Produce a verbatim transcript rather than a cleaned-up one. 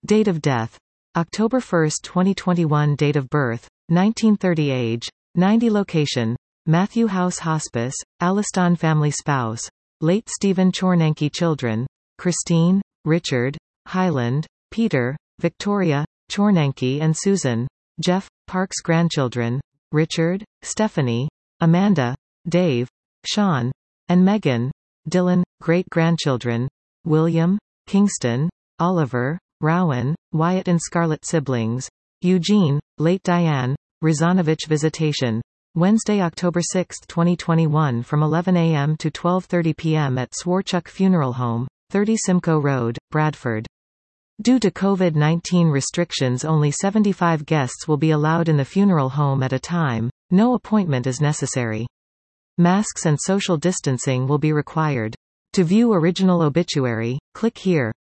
Date of death: October first, twenty twenty-one. Date of birth: nineteen thirty. Age: ninety. Location: Matthew House Hospice, Alliston. Family spouse: late Stephen Chornenky. Children: Christine, Richard, Highland, Peter, Victoria, Chornenky and Susan. Jeff, Parks. Grandchildren: Richard, Stephanie, Amanda, Dave, Sean, and Megan. Dylan. Great-grandchildren: William, Kingston, Oliver, Rowan, Wyatt and Scarlett. Siblings: Eugene, late Diane, Rizanovich. Visitation: Wednesday, October sixth, twenty twenty-one from eleven a m to twelve thirty p m at Swarchuk Funeral Home, thirty Simcoe Road, Bradford. Due to COVID nineteen restrictions, only seventy-five guests will be allowed in the funeral home at a time. No appointment is necessary. Masks and social distancing will be required. To view original obituary, click here.